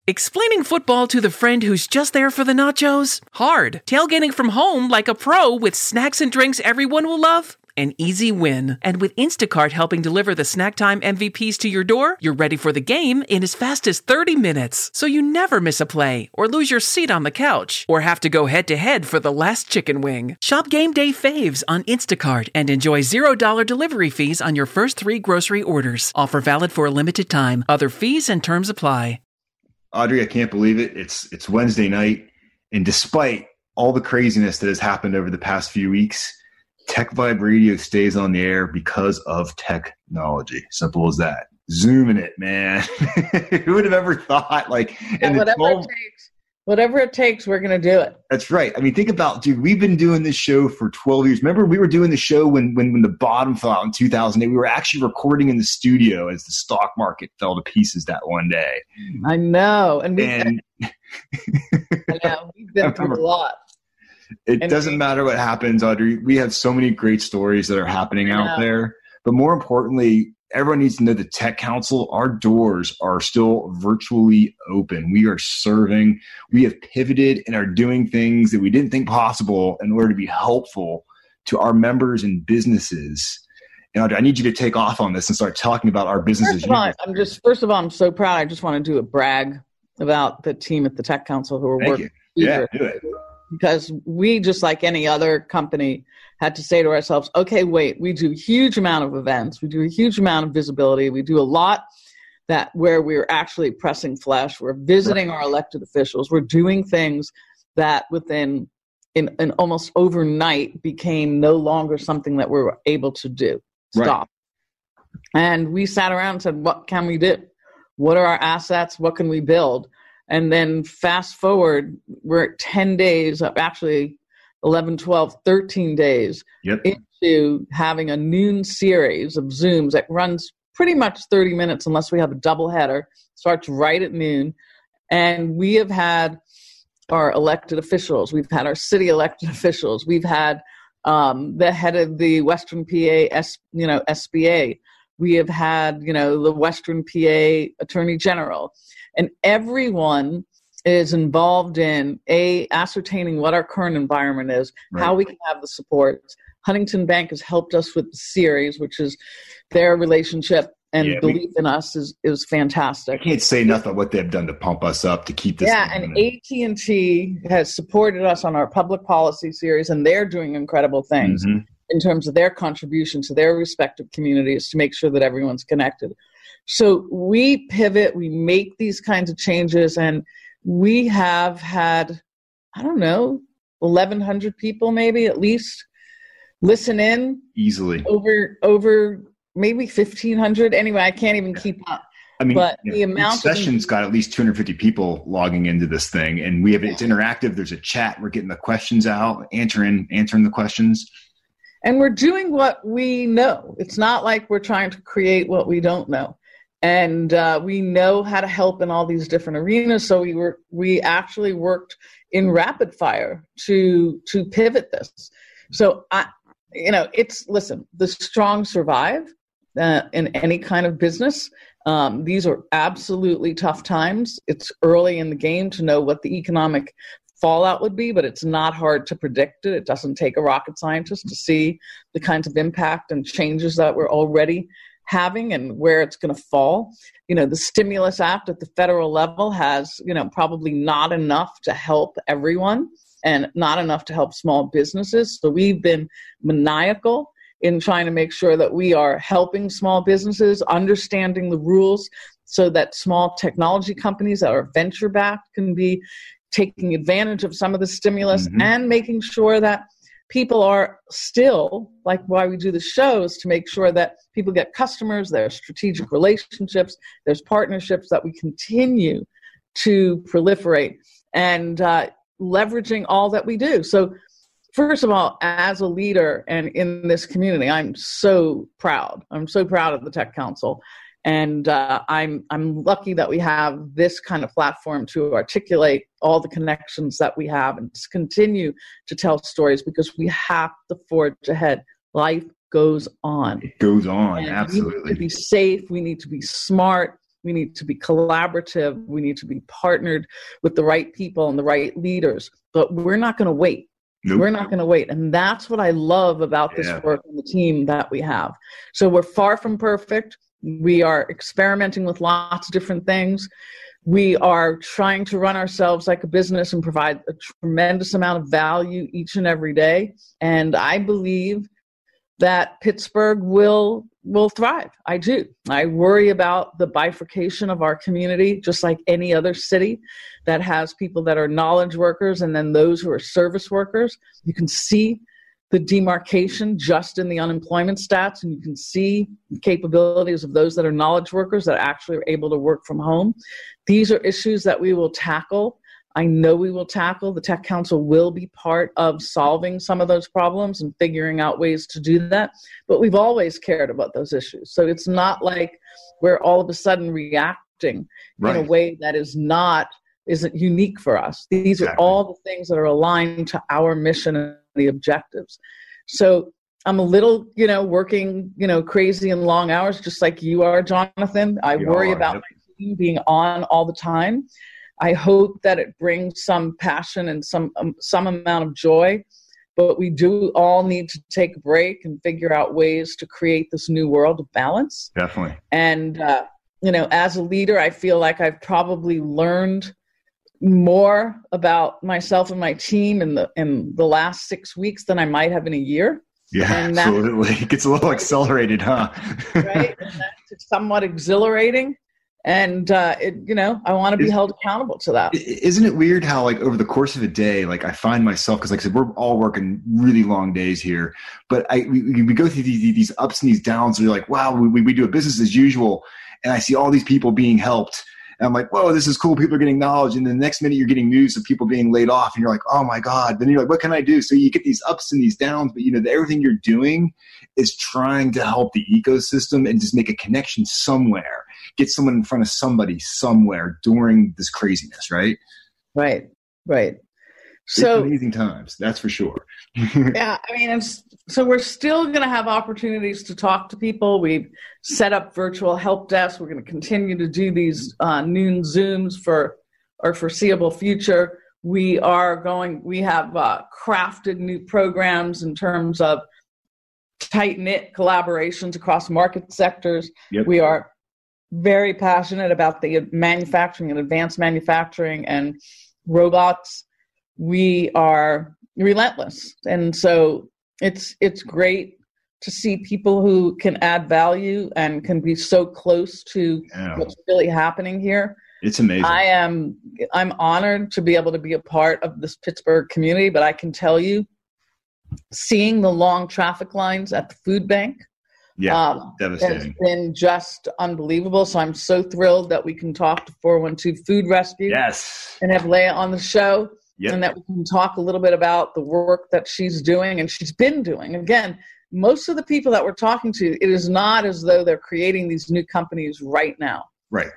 Explaining football to the friend who's just there for the nachos? Hard. Tailgating from home like a pro with snacks and drinks everyone will love? An easy win. And with Instacart helping deliver the snack time MVPs to your door, you're ready for the game in as fast as 30 minutes. So you never miss a play, or lose your seat on the couch, or have to go head-to-head for the last chicken wing. Shop Game Day Faves on Instacart and enjoy $0 delivery fees on your first 3 grocery orders. Offer valid for a limited time. Other fees and terms apply. Audrey, I can't believe it. It's Wednesday night, and despite all the craziness that has happened over the past few weeks, Tech Vibe Radio stays on the air because of technology. Simple as that. Zooming it, man. Who would have ever thought? Whatever it takes, we're going to do it. That's right. I mean, think about, dude, we've been doing this show for 12 years. Remember, we were doing the show when the bottom fell out in 2008. We were actually recording in the studio as the stock market fell to pieces that one day. I know. I know. We've been through a lot. It doesn't matter what happens, Audrey. We have so many great stories that are happening out there. But more importantly, everyone needs to know the Tech Council, our doors are still virtually open. We are serving. We have pivoted and are doing things that we didn't think possible in order to be helpful to our members and businesses. And Audrey, I need you to take off on this and start talking about our businesses. First of all, I'm so proud. I just want to do a brag about the team at the Tech Council who are working. Yeah, do it. Because we, just like any other company, had to say to ourselves, okay, wait, we do a huge amount of events. We do a huge amount of visibility. We do a lot where we're actually pressing flesh. We're visiting our elected officials. We're doing things that in almost overnight became no longer something that we were able to do. Stop. Right. And we sat around and said, what can we do? What are our assets? What can we build? And then fast forward, we're at 10 days, actually 11, 12, 13 days into having a noon series of Zooms that runs pretty much 30 minutes unless we have a double header, starts right at noon. And we have had our elected officials. We've had our city elected officials. We've had the head of the Western PA, SBA. We have had, the Western PA Attorney General. And everyone is involved in ascertaining what our current environment is, how we can have the support. Huntington Bank has helped us with the series, which is their relationship and belief in us is fantastic. I can't say enough about what they've done to pump us up to keep this. Yeah, and AT&T has supported us on our public policy series, and they're doing incredible things in terms of their contribution to their respective communities to make sure that everyone's connected. So we pivot, we make these kinds of changes, and we have had, 1,100 people maybe at least listen in. Easily. Over maybe 1,500. Anyway, I can't even keep up. But the amount session's got at least 250 people logging into this thing, and it's interactive. There's a chat. We're getting the questions out, answering the questions. And we're doing what we know. It's not like we're trying to create what we don't know. And we know how to help in all these different arenas. So we actually worked in rapid fire to pivot this. So the strong survive in any kind of business. These are absolutely tough times. It's early in the game to know what the economic fallout would be, but it's not hard to predict it. It doesn't take a rocket scientist to see the kinds of impact and changes that we're already having and where it's going to fall. The Stimulus Act at the federal level has, probably not enough to help everyone and not enough to help small businesses. So we've been maniacal in trying to make sure that we are helping small businesses, understanding the rules so that small technology companies that are venture-backed can be taking advantage of some of the stimulus and making sure that people are still, like why we do the shows, to make sure that people get customers, there's strategic relationships, there's partnerships that we continue to proliferate and leveraging all that we do. So first of all, as a leader and in this community, I'm so proud. I'm so proud of the Tech Council. And I'm lucky that we have this kind of platform to articulate all the connections that we have and to continue to tell stories because we have to forge ahead. Life goes on. It goes on, and absolutely. We need to be safe. We need to be smart. We need to be collaborative. We need to be partnered with the right people and the right leaders. But we're not going to wait. Nope. We're not going to wait. And that's what I love about this work and the team that we have. So we're far from perfect. We are experimenting with lots of different things. We are trying to run ourselves like a business and provide a tremendous amount of value each and every day. And I believe that Pittsburgh will thrive. I do. I worry about the bifurcation of our community, just like any other city that has people that are knowledge workers and then those who are service workers. You can see the demarcation just in the unemployment stats, and you can see the capabilities of those that are knowledge workers that actually are able to work from home. These are issues that we will tackle. I know we will tackle. The Tech Council will be part of solving some of those problems and figuring out ways to do that. But we've always cared about those issues. So it's not like we're all of a sudden reacting in a way that isn't unique for us. These are all the things that are aligned to our mission and the objectives. So I'm a little, working, crazy and long hours, just like you are, Jonathan. I worry about my team being on all the time. I hope that it brings some passion and some amount of joy, but we do all need to take a break and figure out ways to create this new world of balance. Definitely. And, as a leader, I feel like I've probably learned more about myself and my team in the last 6 weeks than I might have in a year. Yeah, and absolutely. It gets a little accelerated, huh? Right. And that's somewhat exhilarating. And, I want to be held accountable to that. Isn't it weird how, over the course of a day, I find myself, because like I said, we're all working really long days here, but we go through these ups and these downs, and you're like, wow, we do a business as usual, and I see all these people being helped. And I'm like, whoa, this is cool. People are getting knowledge. And then the next minute you're getting news of people being laid off. And you're like, oh, my God. Then you're like, what can I do? So you get these ups and these downs. But, everything you're doing is trying to help the ecosystem and just make a connection somewhere. Get someone in front of somebody somewhere during this craziness, right? Right. So it's amazing times, that's for sure. Yeah, so we're still going to have opportunities to talk to people. We've set up virtual help desks. We're going to continue to do these noon Zooms for our foreseeable future. We have crafted new programs in terms of tight-knit collaborations across market sectors. Yep. We are very passionate about the manufacturing and advanced manufacturing and robots. We are relentless. And so it's great to see people who can add value and can be so close to what's really happening here. It's amazing. I'm honored to be able to be a part of this Pittsburgh community, but I can tell you, seeing the long traffic lines at the food bank, devastating. It's been just unbelievable. So I'm so thrilled that we can talk to 412 Food Rescue and have Leah on the show. Yep. And that we can talk a little bit about the work that she's doing and she's been doing. Again, most of the people that we're talking to, it is not as though they're creating these new companies right now. Right.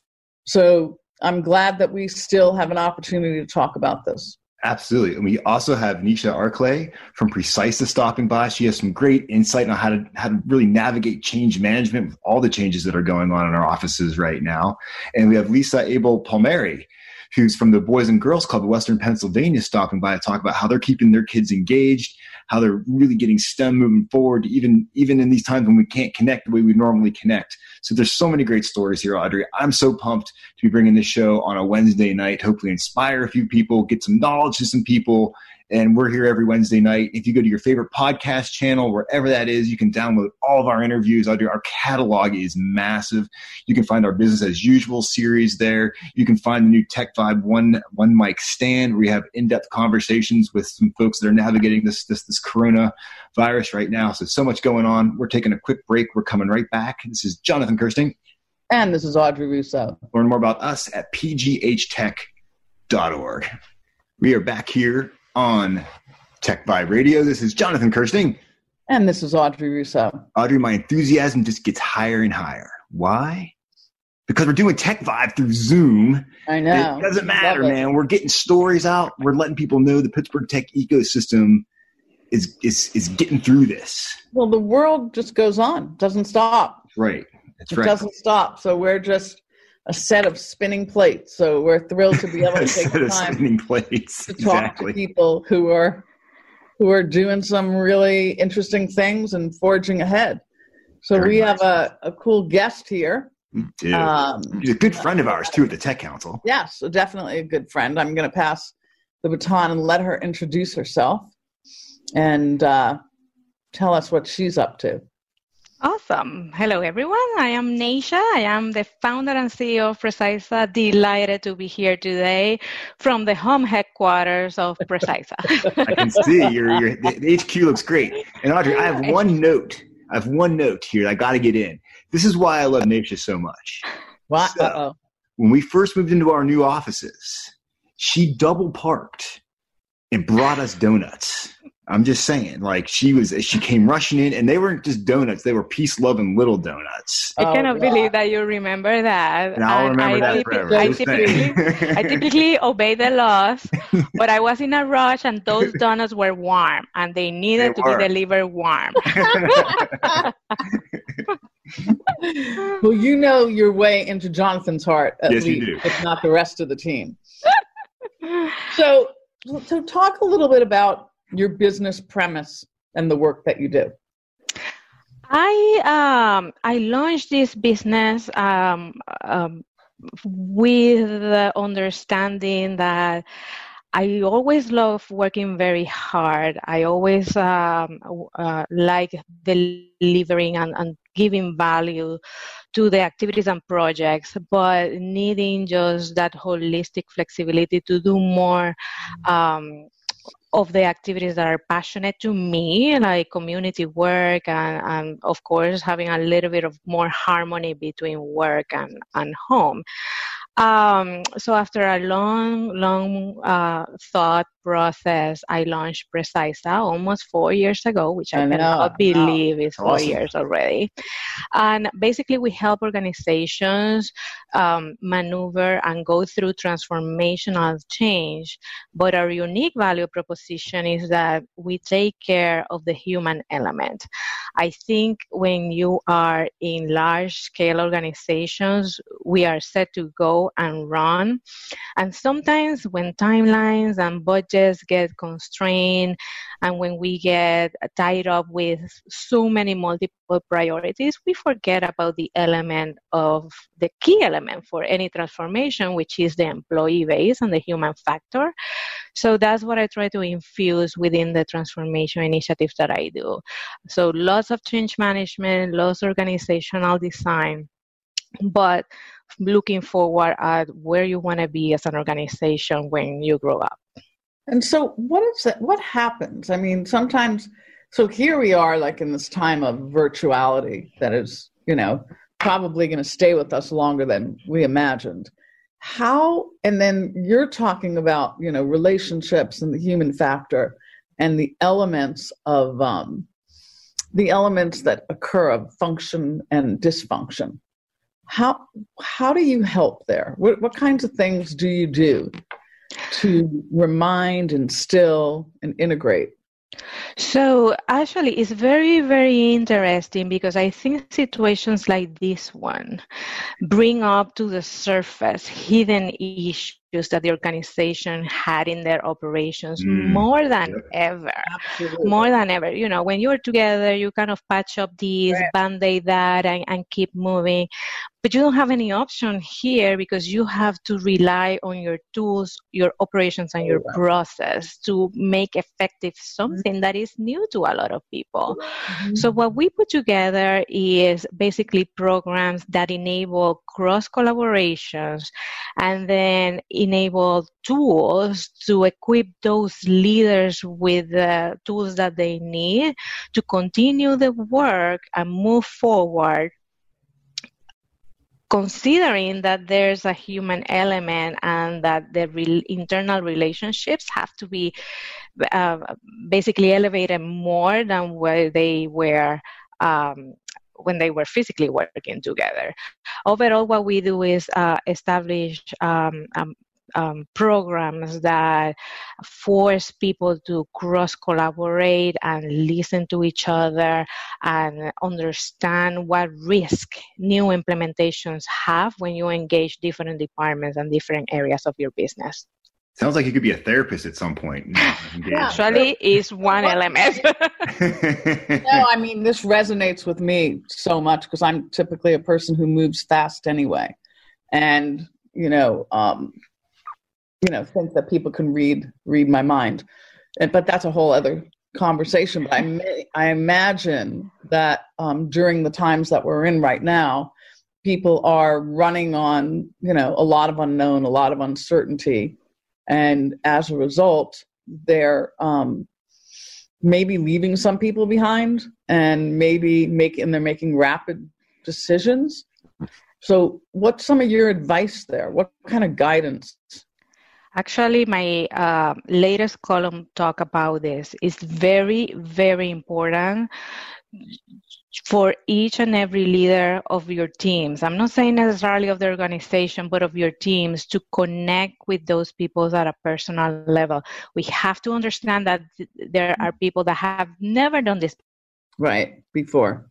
So I'm glad that we still have an opportunity to talk about this. Absolutely. And we also have Nisha Arklay from Precisa stopping by. She has some great insight on how to really navigate change management with all the changes that are going on in our offices right now. And we have Lisa Abel Palmieri, who's from the Boys and Girls Club of Western Pennsylvania, stopping by to talk about how they're keeping their kids engaged, how they're really getting STEM moving forward, even in these times when we can't connect the way we normally connect. So there's so many great stories here, Audrey. I'm so pumped to be bringing this show on a Wednesday night, hopefully inspire a few people, get some knowledge to some people. And we're here every Wednesday night. If you go to your favorite podcast channel, wherever that is, you can download all of our interviews. Our catalog is massive. You can find our Business as Usual series there. You can find the new Tech Vibe one mic stand where we have in-depth conversations with some folks that are navigating this corona virus right now. So much going on. We're taking a quick break. We're coming right back. This is Jonathan Kirsting. And this is Audrey Russo. Learn more about us at pghtech.org. We are back here on Tech Vibe Radio. This is Jonathan Kirsting. And this is Audrey Russo. Audrey, my enthusiasm just gets higher and higher. Why? Because we're doing Tech Vibe through Zoom. I know. It doesn't matter, man. We're getting stories out. We're letting people know the Pittsburgh tech ecosystem is getting through this. Well, the world just goes on. Doesn't stop. Right. It doesn't stop. So we're just a set of spinning plates. So we're thrilled to be able to take the time spinning plates. to talk to people who are doing some really interesting things and forging ahead. So Very we nice. have a cool guest here. We do. He's a good friend of ours too at the Tech Council. Yes, so definitely a good friend. I'm going to pass the baton and let her introduce herself and tell us what she's up to. Awesome. Hello, everyone. I am Neisha. I am the founder and CEO of Precisa. Delighted to be here today from the home headquarters of Precisa. I can see the HQ looks great. And Audrey, I have one note. Here I got to get in. This is why I love Neisha so much. What? So, when we first moved into our new offices, she double parked and brought us donuts. I'm just saying, like she came rushing in, and they weren't just donuts; they were peace-loving little donuts. I cannot believe that you remember that. And I'll remember that forever. I typically obey the laws, but I was in a rush, and those donuts were warm, and they needed to be delivered warm. Well, you know your way into Jonathan's heart, at yes, least, you do. if not the rest of the team. So talk a little bit about your business premise and the work that you do. I launched this business with the understanding that I always love working very hard. I always like delivering and giving value to the activities and projects, but needing just that holistic flexibility to do more of the activities that are passionate to me, like community work and of course having a little bit of more harmony between work and home. So after a long thought process, I launched Precisa almost 4 years ago, which I cannot believe is 4 years already. And basically we help organizations maneuver and go through transformational change. But our unique value proposition is that we take care of the human element. I think when you are in large-scale organizations, we are set to go and run. And sometimes when timelines and budgets get constrained and when we get tied up with so many multiple priorities, we forget about the key element for any transformation, which is the employee base and the human factor. So that's what I try to infuse within the transformation initiatives that I do. So lots of change management, lots of organizational design, but looking forward at where you want to be as an organization when you grow up. And so what happens? I mean, sometimes, so here we are like in this time of virtuality that is, probably going to stay with us longer than we imagined. And then you're talking about, relationships and the human factor and the elements that occur of function and dysfunction. How do you help there? What kinds of things do you do to remind, instill, and integrate? So actually, it's very, very interesting because I think situations like this one bring up to the surface hidden issues that the organization had in their operations more than ever. Absolutely. More than ever. When you're together, you kind of patch up this, right, band-aid that, and keep moving. But you don't have any option here because you have to rely on your tools, your operations, and your process to make effective something that is new to a lot of people. Mm-hmm. So what we put together is basically programs that enable cross-collaborations and then enable tools to equip those leaders with the tools that they need to continue the work and move forward, considering that there's a human element and that the internal relationships have to be basically elevated more than where they were when they were physically working together. Overall, what we do is establish programs that force people to cross-collaborate and listen to each other and understand what risk new implementations have when you engage different departments and different areas of your business. Sounds like you could be a therapist at some point. Actually, is one element. No, I mean, this resonates with me so much because I'm typically a person who moves fast anyway. And, think that people can read my mind. But that's a whole other conversation. But I imagine that during the times that we're in right now, people are running on, a lot of unknown, a lot of uncertainty. And as a result, they're maybe leaving some people behind and they're making rapid decisions. So what's some of your advice there? What kind of guidance? Actually, my latest column talk about this. Is very, very important for each and every leader of your teams. I'm not saying necessarily of the organization, but of your teams, to connect with those people at a personal level. We have to understand that there are people that have never done this before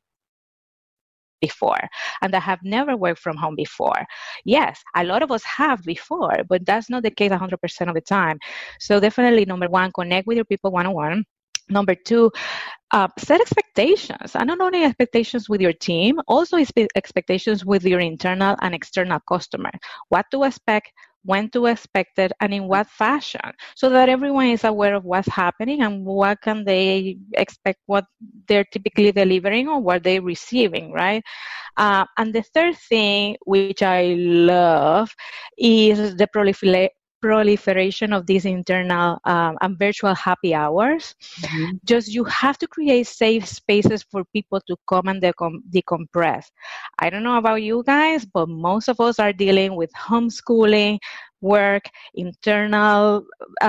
and that have never worked from home before. Yes, a lot of us have before, but that's not the case 100% of the time. So definitely, number one, connect with your people one-on-one. Number two, set expectations, and not only expectations with your team, also expectations with your internal and external customer. What to expect, when to expect it, and in what fashion, so that everyone is aware of what's happening and what can they expect, what they're typically delivering or what they're receiving, right? And the third thing, which I love, is the proliferation of these internal and virtual happy hours. Mm-hmm. Just you have to create safe spaces for people to come and decompress. I don't know about you guys, but most of us are dealing with homeschooling, work, internal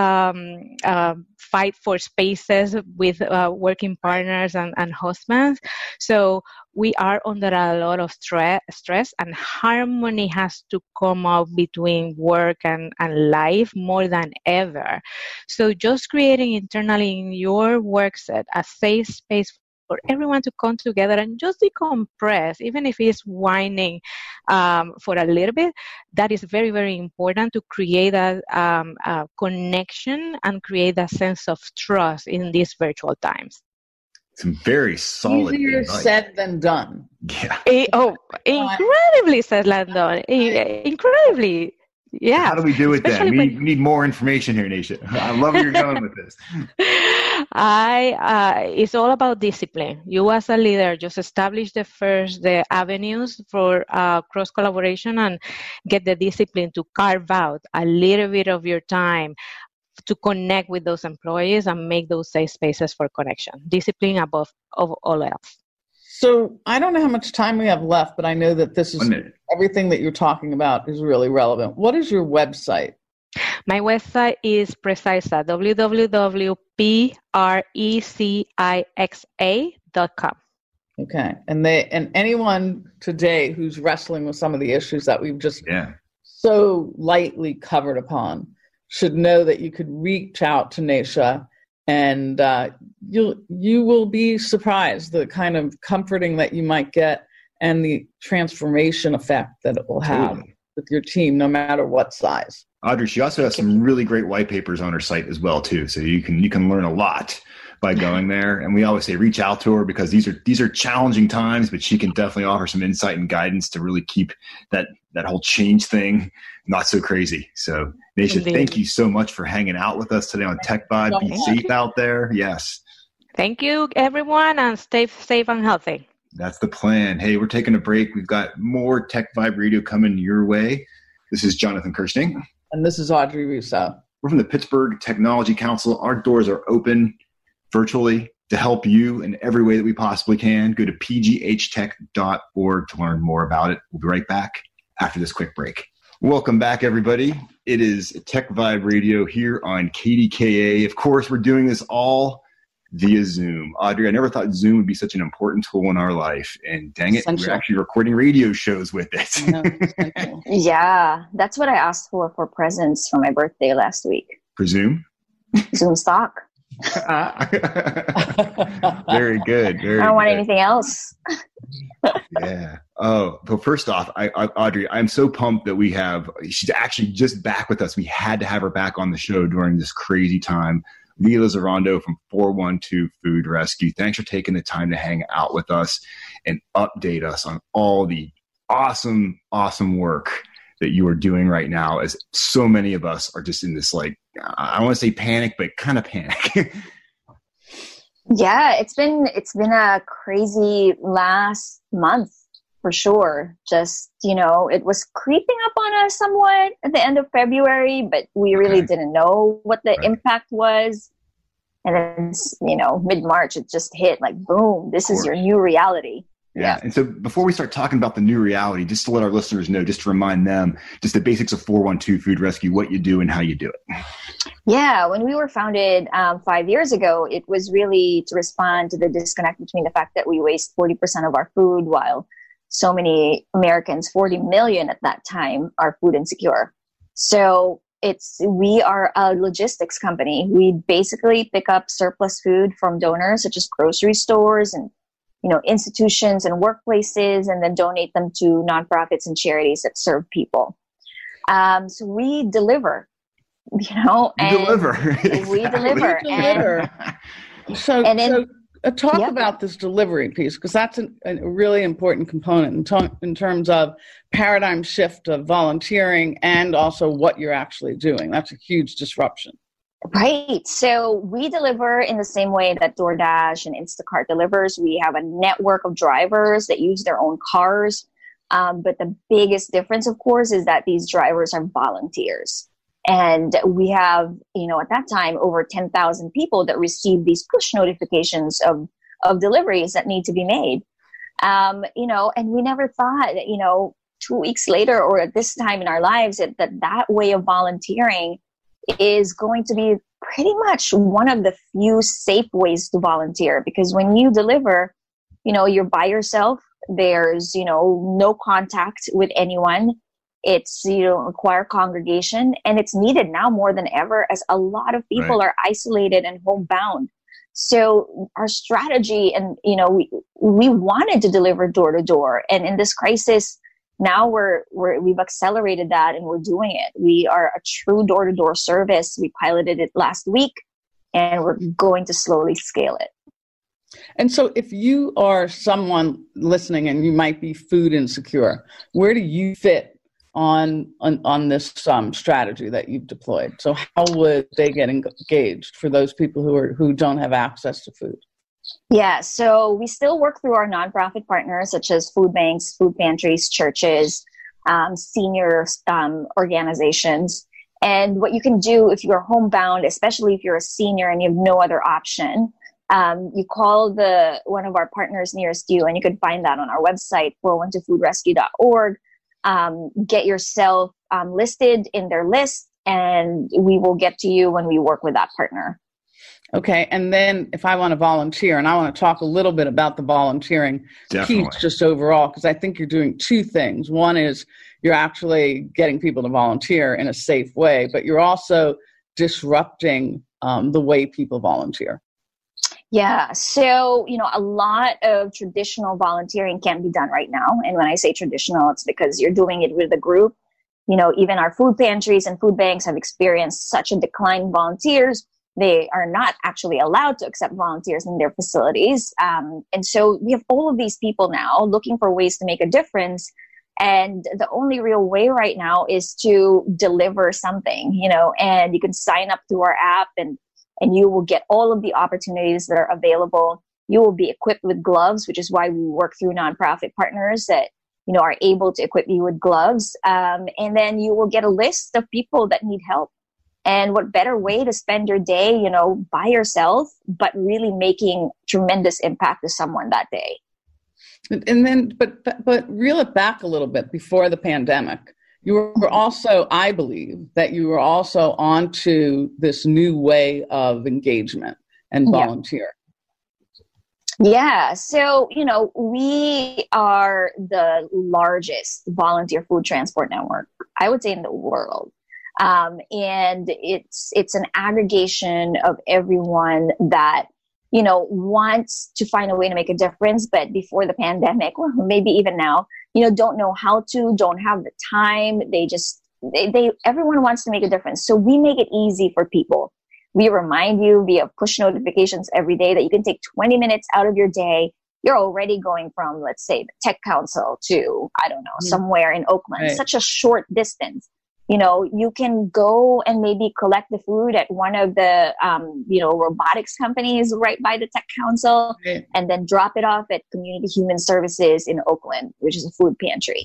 fight for spaces with working partners and husbands. So we are under a lot of stress, and harmony has to come up between work and life more than ever. So just creating internally in your work set a safe space for everyone to come together and just decompress, even if it's whining for a little bit. That is very, very important to create a connection and create a sense of trust in these virtual times. Some very solid Easier advice. Said than done. Yeah. Incredibly said than done. Incredibly. Yeah. How do we do it then? We need more information here, Naisha. I love where you're going with this. It's all about discipline. You as a leader just establish the avenues for cross collaboration and get the discipline to carve out a little bit of your time to connect with those employees and make those safe spaces for connection. Discipline above all else. So I don't know how much time we have left, but I know that this is everything that you're talking about is really relevant. What is your website? My website is Precisa, www.precisa.com. Okay. And anyone today who's wrestling with some of the issues that we've just so lightly covered upon should know that you could reach out to Naisha, and you will be surprised the kind of comforting that you might get and the transformation effect that it will have with your team, no matter what size. Audrey, she also has some really great white papers on her site as well too, so you can learn a lot by going there. And we always say reach out to her because these are challenging times, but she can definitely offer some insight and guidance to really keep that whole change thing not so crazy. So Naisha, thank you so much for hanging out with us today on Tech Vibe. Be safe out there. Yes. Thank you, everyone, and stay safe and healthy. That's the plan. Hey, we're taking a break. We've got more Tech Vibe Radio coming your way. This is Jonathan Kirsting. And this is Audrey Russo. We're from the Pittsburgh Technology Council. Our doors are open virtually to help you in every way that we possibly can. Go to pghtech.org to learn more about it. We'll be right back after this quick break. Welcome back, everybody. It is Tech Vibe Radio here on KDKA. Of course, we're doing this all via Zoom. Audrey, I never thought Zoom would be such an important tool in our life. And dang it, we're actually recording radio shows with it. Yeah, that's what I asked for presents for my birthday last week. For Zoom? Zoom stock. Very good. I don't want anything else. Yeah. Oh, but first off, Audrey, I'm so pumped that she's actually just back with us. We had to have her back on the show during this crazy time. Leah Lizarondo from 412 Food Rescue. Thanks for taking the time to hang out with us and update us on all the awesome, awesome work that you are doing right now, as so many of us are just in this, like, I don't want to say panic, but kind of panic. Yeah, it's been a crazy last month for sure. Just, it was creeping up on us somewhat at the end of February, but we really didn't know what the impact was. And then, mid-March, it just hit like, boom, this is your new reality. Yeah. And so before we start talking about the new reality, just to let our listeners know, just to remind them, just the basics of 412 Food Rescue, what you do and how you do it. Yeah. When we were founded 5 years ago, it was really to respond to the disconnect between the fact that we waste 40% of our food while so many Americans, 40 million at that time, are food insecure. So we are a logistics company. We basically pick up surplus food from donors such as grocery stores and institutions and workplaces, and then donate them to nonprofits and charities that serve people. So we deliver, we deliver. Talk about this delivery piece, because that's a really important component in terms of paradigm shift of volunteering and also what you're actually doing. That's a huge disruption. Right. So we deliver in the same way that DoorDash and Instacart delivers. We have a network of drivers that use their own cars. But the biggest difference, of course, is that these drivers are volunteers. And we have, at that time, over 10,000 people that receive these push notifications of deliveries that need to be made. And we never thought that, 2 weeks later or at this time in our lives, that way of volunteering is going to be pretty much one of the few safe ways to volunteer, because when you deliver, you're by yourself. There's, no contact with anyone. It's, require congregation, and it's needed now more than ever, as a lot of people are isolated and homebound. So our strategy, and, we wanted to deliver door to door, and in this crisis, now we've accelerated that and we're doing it. We are a true door-to-door service. We piloted it last week, and we're going to slowly scale it. And so if you are someone listening and you might be food insecure, where do you fit on this strategy that you've deployed? So how would they get engaged for those people who don't have access to food? Yeah, so we still work through our nonprofit partners, such as food banks, food pantries, churches, senior organizations. And what you can do if you're homebound, especially if you're a senior and you have no other option, you call one of our partners nearest you, and you can find that on our website, 412foodrescue.org. Get yourself listed in their list, and we will get to you when we work with that partner. Okay. And then if I want to volunteer, and I want to talk a little bit about the volunteering piece just overall, because I think you're doing two things. One is you're actually getting people to volunteer in a safe way, but you're also disrupting the way people volunteer. Yeah. So, a lot of traditional volunteering can't be done right now. And when I say traditional, it's because you're doing it with a group. Even our food pantries and food banks have experienced such a decline in volunteers. They are not actually allowed to accept volunteers in their facilities. And so we have all of these people now looking for ways to make a difference. And the only real way right now is to deliver something, and you can sign up through our app, and you will get all of the opportunities that are available. You will be equipped with gloves, which is why we work through nonprofit partners that, are able to equip you with gloves. And then you will get a list of people that need help. And what better way to spend your day, by yourself, but really making tremendous impact to someone that day. And then, but reel it back a little bit before the pandemic. You were also, I believe, that you were also onto this new way of engagement and volunteer. Yeah. So, we are the largest volunteer food transport network, I would say, in the world. And it's an aggregation of everyone that, wants to find a way to make a difference. But before the pandemic, or maybe even now, don't know how to, don't have the time. Everyone wants to make a difference. So we make it easy for people. We remind you via push notifications every day that you can take 20 minutes out of your day. You're already going from, let's say, the Tech Council to, I don't know, somewhere in Oakland, right. Such a short distance. You can go and maybe collect the food at one of the, robotics companies right by the Tech Council, right. and then drop it off at Community Human Services in Oakland, which is a food pantry.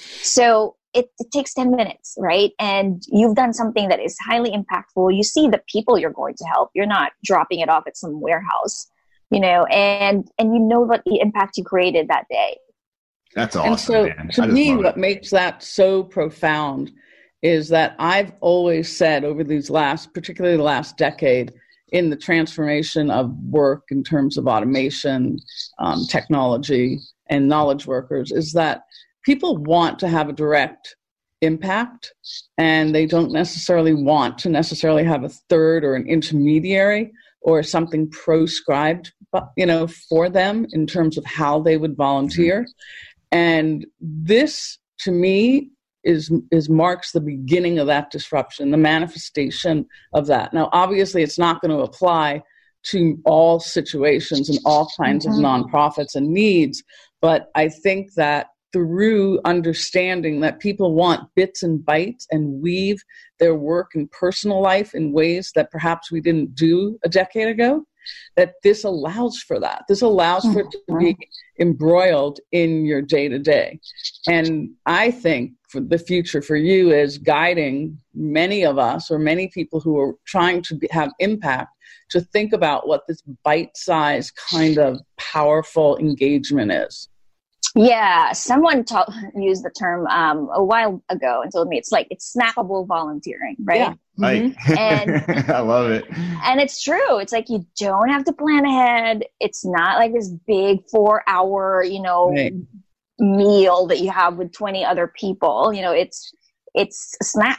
So it takes 10 minutes, right? And you've done something that is highly impactful. You see the people you're going to help. You're not dropping it off at some warehouse, and you know what the impact you created that day. That's awesome, and so, man. To me, what makes that so profound is that I've always said over particularly the last decade, in the transformation of work in terms of automation, technology, and knowledge workers, is that people want to have a direct impact, and they don't necessarily want to have a third or an intermediary or something proscribed, for them in terms of how they would volunteer. Mm-hmm. And this, to me, is marks the beginning of that disruption, the manifestation of that. Now, obviously, it's not going to apply to all situations and all kinds of nonprofits and needs, but I think that through understanding that people want bits and bytes and weave their work and personal life in ways that perhaps we didn't do a decade ago, that this allows for that. This allows for it to be embroiled in your day-to-day. And I think for the future for you is guiding many of us, or many people who are trying to have impact, to think about what this bite-sized kind of powerful engagement is. Yeah, someone used the term a while ago and told me it's snackable volunteering, right? Yeah, right. And I love it. And it's true. It's like you don't have to plan ahead. It's not like this big 4-hour, right. meal that you have with 20 other people. It's a snack.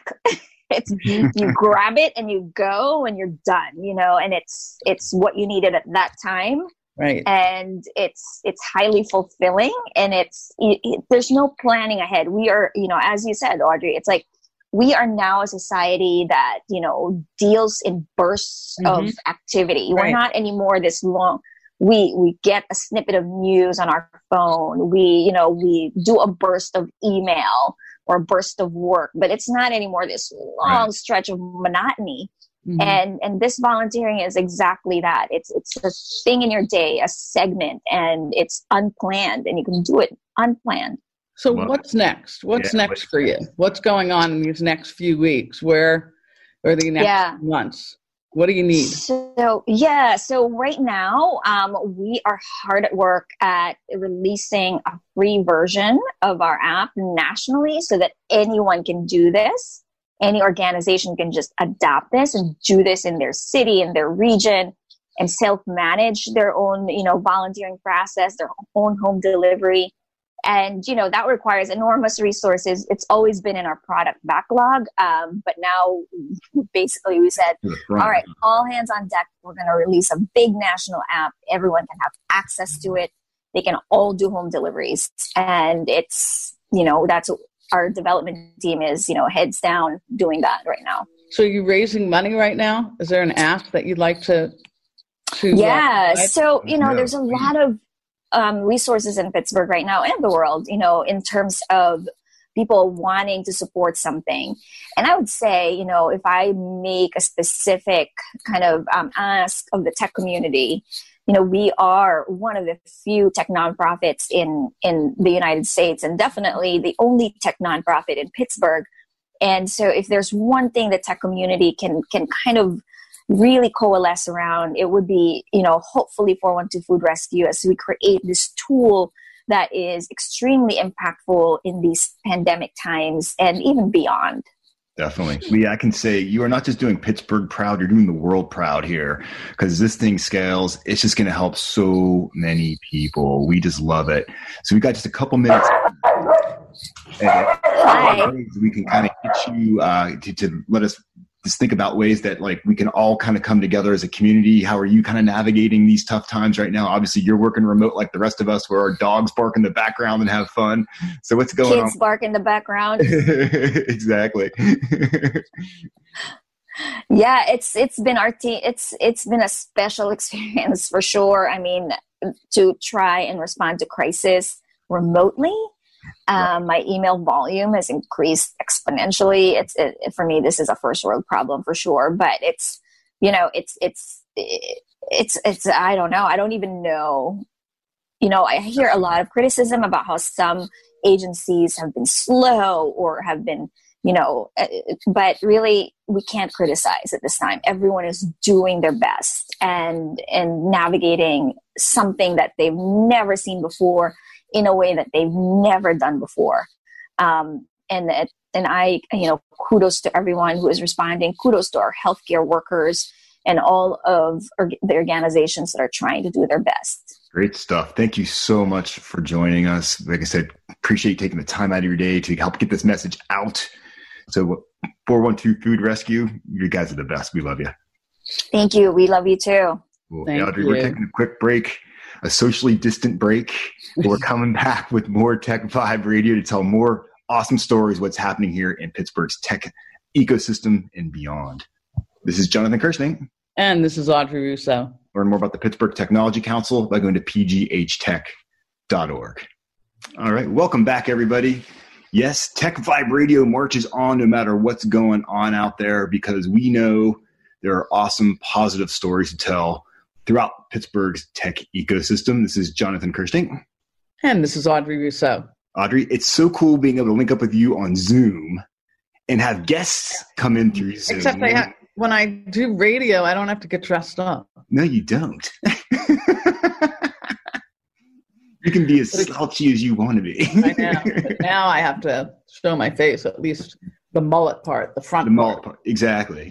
You grab it and you go and you're done. And it's what you needed at that time. Right. And it's highly fulfilling, and there's no planning ahead. We are, as you said, Audrey, it's like we are now a society that, deals in bursts of activity. Right. We're not anymore this long. We get a snippet of news on our phone. We do a burst of email or a burst of work, but it's not anymore this long stretch of monotony. Mm-hmm. And this volunteering is exactly that. It's a thing in your day, a segment, and it's unplanned, and you can do it unplanned. So what's next? What's next for you? What's going on in these next few weeks? Where are the next months? What do you need? So right now, we are hard at work at releasing a free version of our app nationally so that anyone can do this. Any organization can just adopt this and do this in their city, in their region, and self-manage their own, volunteering process, their own home delivery. And, that requires enormous resources. It's always been in our product backlog. But now, basically, we said, all right, all hands on deck. We're going to release a big national app. Everyone can have access to it. They can all do home deliveries. And it's, that's our development team is, heads down doing that right now. So are you raising money right now? Is there an ask that you'd like to yeah. So, there's a lot of resources in Pittsburgh right now and the world, in terms of people wanting to support something. And I would say, if I make a specific kind of ask of the tech community, we are one of the few tech nonprofits in the United States, and definitely the only tech nonprofit in Pittsburgh. And so if there's one thing the tech community can kind of really coalesce around, it would be, hopefully 412 Food Rescue, as we create this tool that is extremely impactful in these pandemic times and even beyond. Definitely. Yeah, I can say you are not just doing Pittsburgh proud, you're doing the world proud here, because this thing scales. It's just going to help so many people. We just love it. So we got just a couple minutes. And we can kind of get you to let us just think about ways that like we can all kind of come together as a community. How are you kind of navigating these tough times right now? Obviously, you're working remote like the rest of us, where our dogs bark in the background and have fun. So what's going on? Kids bark in the background. Exactly. Yeah, it's been our team. It's been a special experience for sure. I mean, to try and respond to crisis remotely. My email volume has increased exponentially. For me, this is a first world problem for sure, but it's I don't know. I don't even know. I hear a lot of criticism about how some agencies have been slow or have been, but really we can't criticize at this time. Everyone is doing their best and navigating something that they've never seen before in a way that they've never done before. And I, kudos to everyone who is responding. Kudos to our healthcare workers and all of the organizations that are trying to do their best. Great stuff. Thank you so much for joining us. Like I said, appreciate you taking the time out of your day to help get this message out. So 412 Food Rescue, you guys are the best. We love you. Thank you. We love you too. Well, Audrey, we're taking a quick break. A socially distant break. We're coming back with more Tech Vibe Radio to tell more awesome stories, what's happening here in Pittsburgh's tech ecosystem and beyond. This is Jonathan Kirschning. And this is Audrey Russo. Learn more about the Pittsburgh Technology Council by going to pghtech.org. All right. Welcome back, everybody. Yes, Tech Vibe Radio marches on no matter what's going on out there, because we know there are awesome, positive stories to tell throughout Pittsburgh's tech ecosystem. This is Jonathan Kirschning. And this is Audrey Russo. Audrey, it's so cool being able to link up with you on Zoom and have guests come in through Zoom. Except when I do radio, I don't have to get dressed up. No, you don't. You can be as slouchy as you want to be. I know, but now I have to show my face, at least the mullet part, the front mullet part. Exactly.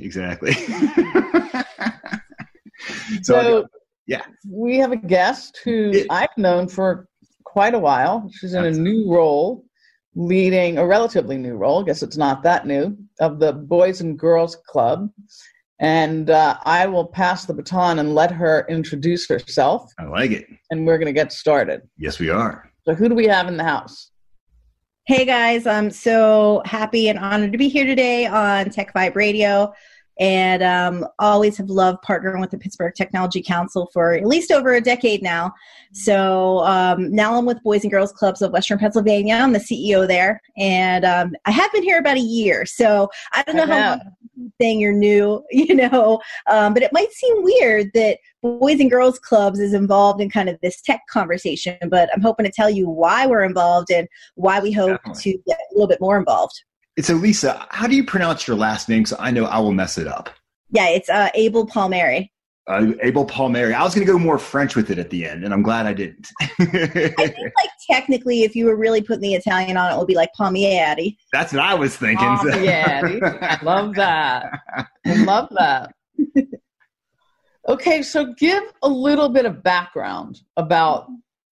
So we have a guest who I've known for quite a while. She's in a new role, leading a relatively new role. I guess it's not that new, of the Boys and Girls Club. And I will pass the baton and let her introduce herself. I like it. And we're going to get started. Yes, we are. So who do we have in the house? Hey, guys. I'm so happy and honored to be here today on Tech Vibe Radio. And always have loved partnering with the Pittsburgh Technology Council for at least over a decade now. So now I'm with Boys and Girls Clubs of Western Pennsylvania. I'm the CEO there. And I have been here about a year. So I don't know how long saying you're new, but it might seem weird that Boys and Girls Clubs is involved in kind of this tech conversation. But I'm hoping to tell you why we're involved and why we hope to get a little bit more involved. So, Lisa, how do you pronounce your last name so I know I will mess it up? Yeah, it's Abel Palmieri. Abel Palmieri. I was going to go more French with it at the end, and I'm glad I didn't. I think, technically, if you were really putting the Italian on it, would be like Palmieri. That's what I was thinking. Palmieri. I love that. I love that. Okay, so give a little bit of background about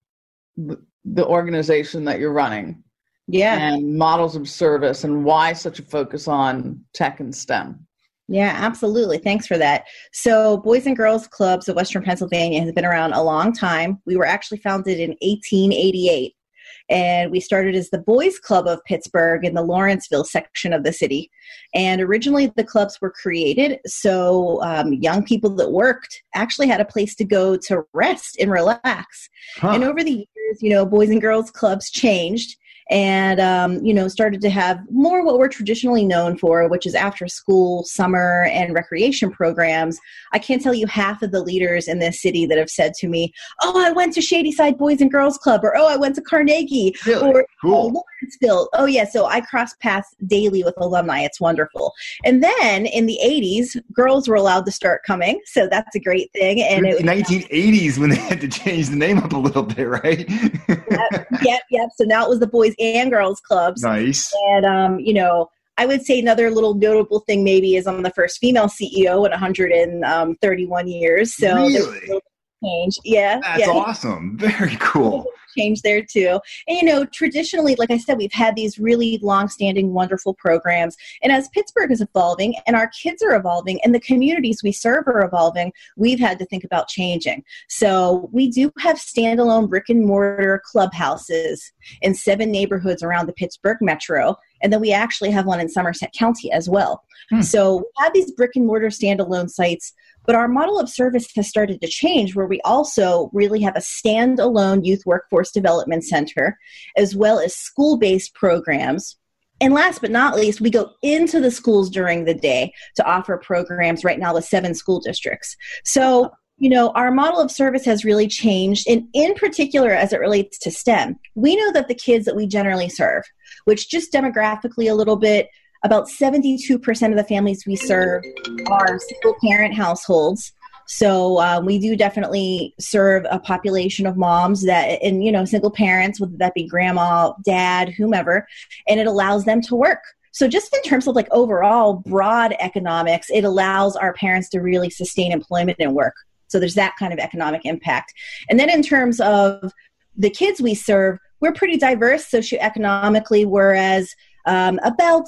the organization that you're running. Yeah. And models of service and why such a focus on tech and STEM. Yeah, absolutely. Thanks for that. So Boys and Girls Clubs of Western Pennsylvania has been around a long time. We were actually founded in 1888. And we started as the Boys Club of Pittsburgh in the Lawrenceville section of the city. And originally the clubs were created so young people that worked actually had a place to go to rest and relax. And over the years, Boys and Girls Clubs changed. And, started to have more what we're traditionally known for, which is after school, summer, and recreation programs. I can't tell you half of the leaders in this city that have said to me, oh, I went to Shadyside Boys and Girls Club, or, oh, I went to Carnegie, or Lawrenceville. Oh, yeah, so I cross paths daily with alumni. It's wonderful. And then in the 80s, girls were allowed to start coming, so that's a great thing. And it was 1980s when they had to change the name up a little bit, right? Yep. So now it was the Boys and Girls Clubs. Nice. And, I would say another little notable thing maybe is I'm the first female CEO in 131 years. So really? There's a little change. Yeah. That's awesome. Very cool. Change there too. And, traditionally, like I said, we've had these really long-standing, wonderful programs. And as Pittsburgh is evolving and our kids are evolving and the communities we serve are evolving, we've had to think about changing. So we do have standalone brick and mortar clubhouses in 7 neighborhoods around the Pittsburgh metro. And then we actually have one in Somerset County as well. So we have these brick and mortar standalone sites, but our model of service has started to change where we also really have a standalone youth workforce development center, as well as school-based programs. And last but not least, we go into the schools during the day to offer programs right now with 7 school districts. So, our model of service has really changed. And in particular, as it relates to STEM, we know that the kids that we generally serve, which just demographically a little bit, about 72% of the families we serve are single parent households. So we do definitely serve a population of moms and single parents, whether that be grandma, dad, whomever, and it allows them to work. So just in terms of like overall broad economics, it allows our parents to really sustain employment and work. So there's that kind of economic impact. And then in terms of the kids we serve, we're pretty diverse socioeconomically, whereas about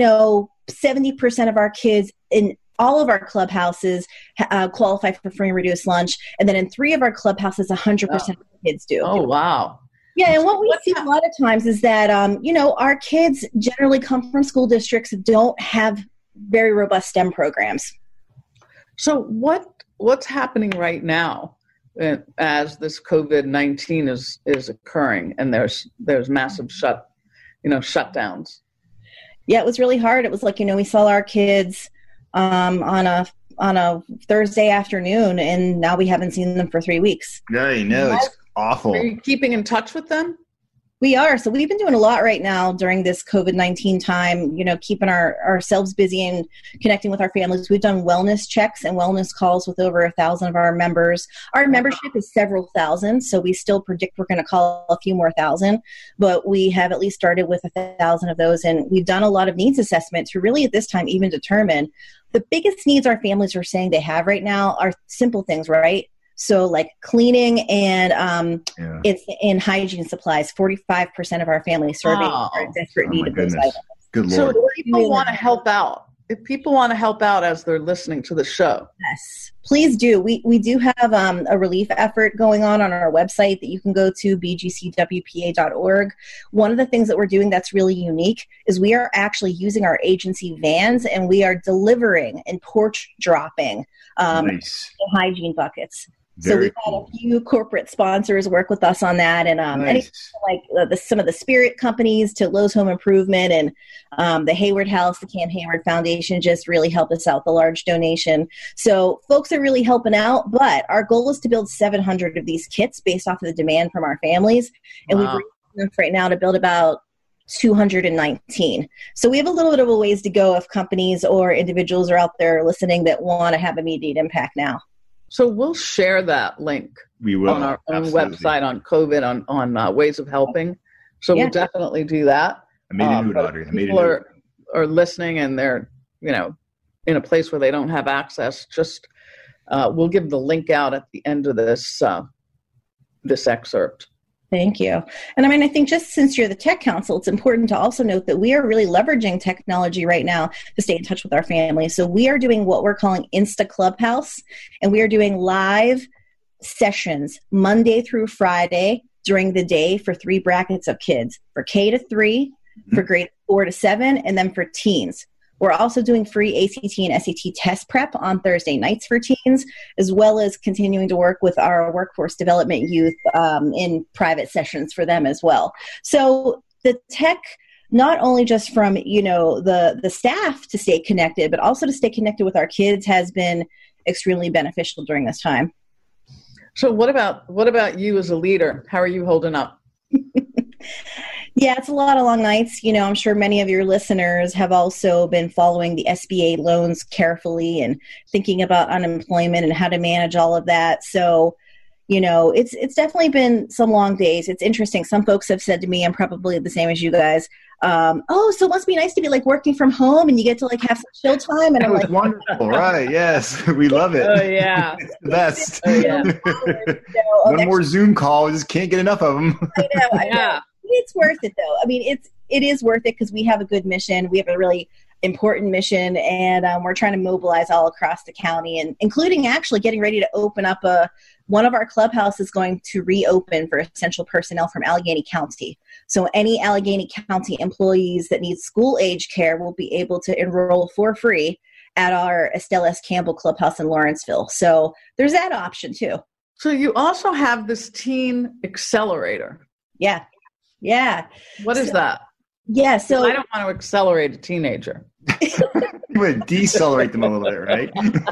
70% of our kids in all of our clubhouses qualify for free and reduced lunch. And then in 3 of our clubhouses, 100% of the kids do. Oh, wow. Yeah, and what we see a lot of times is that, our kids generally come from school districts that don't have very robust STEM programs. So what's happening right now as this COVID-19 is occurring and there's massive shutdowns? Yeah, it was really hard. It was like, we saw our kids on a Thursday afternoon, and now we haven't seen them for 3 weeks. Yeah, it's awful. Are you keeping in touch with them? We are. So we've been doing a lot right now during this COVID-19 time, keeping ourselves busy and connecting with our families. We've done wellness checks and wellness calls with over 1,000 of our members. Our membership is several thousand, so we still predict we're going to call a few more thousand, but we have at least started with 1,000 of those. And we've done a lot of needs assessment to really at this time even determine the biggest needs our families are saying they have right now are simple things, right? So like cleaning and it's in hygiene supplies. 45% of our family surveyed are in desperate need of those items. Good Lord. So if people want to help out as they're listening to the show. Yes, please do. We do have a relief effort going on our website that you can go to, bgcwpa.org. One of the things that we're doing that's really unique is we are actually using our agency vans and we are delivering and porch dropping hygiene buckets. So we've had a few corporate sponsors work with us on that, and anything like some of the Spirit companies to Lowe's Home Improvement and the Hayward House, the Cam Hayward Foundation just really helped us out, the large donation. So folks are really helping out, but our goal is to build 700 of these kits based off of the demand from our families, and we've reached right now to build about 219. So we have a little bit of a ways to go if companies or individuals are out there listening that want to have immediate impact now. So we'll share that link on our own website on COVID, on ways of helping. So we'll definitely do that. I made a note, Audrey. People are listening and they're, in a place where they don't have access. Just we'll give the link out at the end of this excerpt. Thank you. And I think just since you're the Tech Council, it's important to also note that we are really leveraging technology right now to stay in touch with our families. So we are doing what we're calling Insta Clubhouse, and we are doing live sessions Monday through Friday during the day for 3 brackets of kids, for K to 3, for grade 4 to 7, and then for teens. We're also doing free ACT and SAT test prep on Thursday nights for teens, as well as continuing to work with our workforce development youth in private sessions for them as well. So the tech, not only just from, the staff to stay connected, but also to stay connected with our kids has been extremely beneficial during this time. So what about you as a leader? How are you holding up? Yeah, it's a lot of long nights. I'm sure many of your listeners have also been following the SBA loans carefully and thinking about unemployment and how to manage all of that. So, It's definitely been some long days. It's interesting. Some folks have said to me, I'm probably the same as you guys. So it must be nice to be like working from home and you get to like have some chill time. And I'm like, wonderful, right? Yes, we love it. Oh yeah, it's the best. Oh yeah. One more Zoom call, we just can't get enough of them. I know. It's worth it though. I mean, it is worth it because we have a good mission. We have a really important mission, and we're trying to mobilize all across the county, and including actually getting ready to open up one of our clubhouses is going to reopen for essential personnel from Allegheny County. So any Allegheny County employees that need school age care will be able to enroll for free at our Estelle S. Campbell Clubhouse in Lawrenceville. So there's that option too. So you also have this teen accelerator. Yeah. What is that? Yeah, so I don't want to accelerate a teenager. You would decelerate them a little bit, right?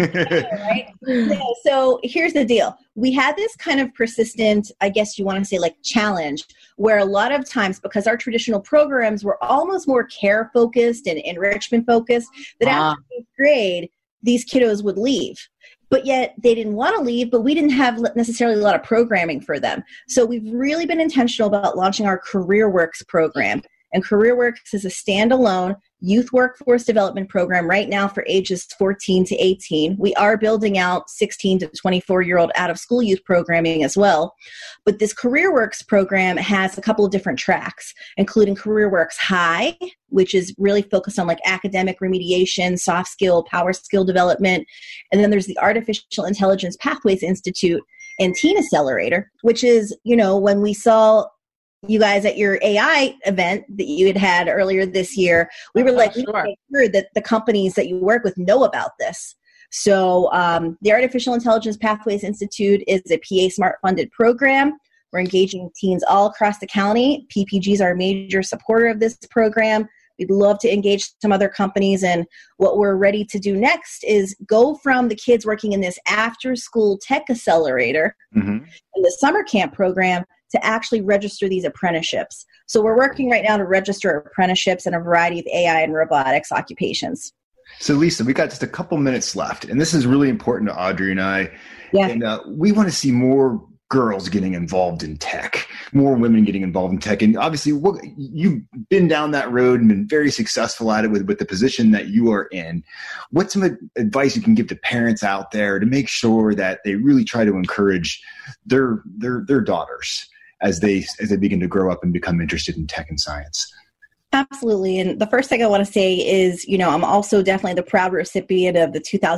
Right? Yeah, so here's the deal. We had this kind of persistent, I guess you want to say like challenge, where a lot of times, because our traditional programs were almost more care focused and enrichment focused, that after 8th grade, these kiddos would leave. But yet they didn't want to leave, but we didn't have necessarily a lot of programming for them. So we've really been intentional about launching our CareerWorks program. And CareerWorks is a standalone youth workforce development program right now for ages 14 to 18. We are building out 16 to 24-year-old out-of-school youth programming as well. But this CareerWorks program has a couple of different tracks, including CareerWorks High, which is really focused on like academic remediation, soft skill, power skill development. And then there's the Artificial Intelligence Pathways Institute and Teen Accelerator, which is, when we saw you guys at your AI event that you had earlier this year, we were like, we need to make sure that the companies that you work with know about this. So the Artificial Intelligence Pathways Institute is a PA Smart funded program. We're engaging teens all across the county. PPG is our major supporter of this program. We'd love to engage some other companies. And what we're ready to do next is go from the kids working in this after-school tech accelerator and the summer camp program to actually register these apprenticeships. So we're working right now to register apprenticeships in a variety of AI and robotics occupations. So Lisa, we got just a couple minutes left, and this is really important to Audrey and I. Yeah. And we want to see more girls getting involved in tech, more women getting involved in tech. And obviously you've been down that road and been very successful at it with the position that you are in. What's some advice you can give to parents out there to make sure that they really try to encourage their daughters as they begin to grow up and become interested in tech and science? Absolutely. And the first thing I want to say is, I'm also definitely the proud recipient of the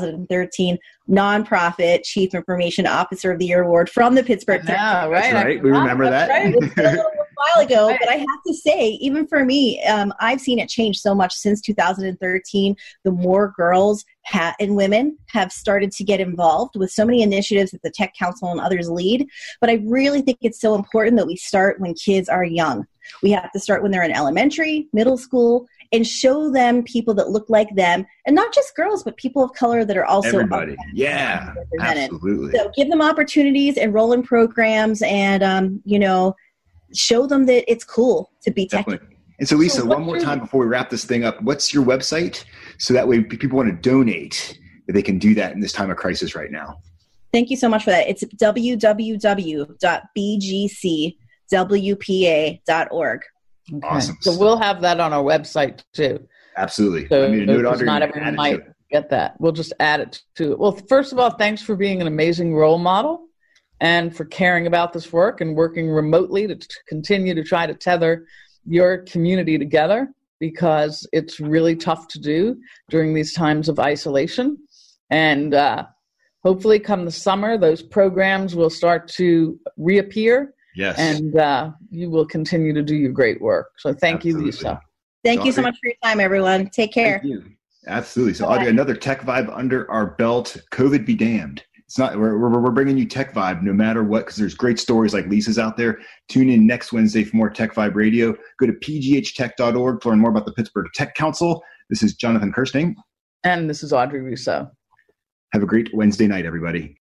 2013 Nonprofit Chief Information Officer of the Year Award from the Pittsburgh Tech. Yeah, right. That's right. We remember that. Right. It was a little while ago, but I have to say, even for me, I've seen it change so much since 2013. The more girls and women have started to get involved with so many initiatives that the Tech Council and others lead. But I really think it's so important that we start when kids are young. We have to start when they're in elementary, middle school, and show them people that look like them, and not just girls, but people of color that are also everybody. Yeah, absolutely. So give them opportunities, enroll in programs, and show them that it's cool to be technical. And so, Lisa, one more time before we wrap this thing up, what's your website? So that way people want to donate, that they can do that in this time of crisis right now. Thank you so much for that. It's www.bgcwpa.org. Okay. Awesome. So we'll have that on our website too. Absolutely. So not everyone might get that. We'll just add it to it. Well, first of all, thanks for being an amazing role model and for caring about this work and working remotely to continue to try to tether your community together, because it's really tough to do during these times of isolation. And hopefully come the summer, those programs will start to reappear. Yes. And you will continue to do your great work. So thank you, Lisa. Thank you so much for your time, everyone. Take care. Thank you. Absolutely. So Audrey, another Tech Vibe under our belt. COVID be damned. It's not. We're bringing you Tech Vibe no matter what, because there's great stories like Lisa's out there. Tune in next Wednesday for more Tech Vibe Radio. Go to pghtech.org to learn more about the Pittsburgh Tech Council. This is Jonathan Kirsting. And this is Audrey Russo. Have a great Wednesday night, everybody.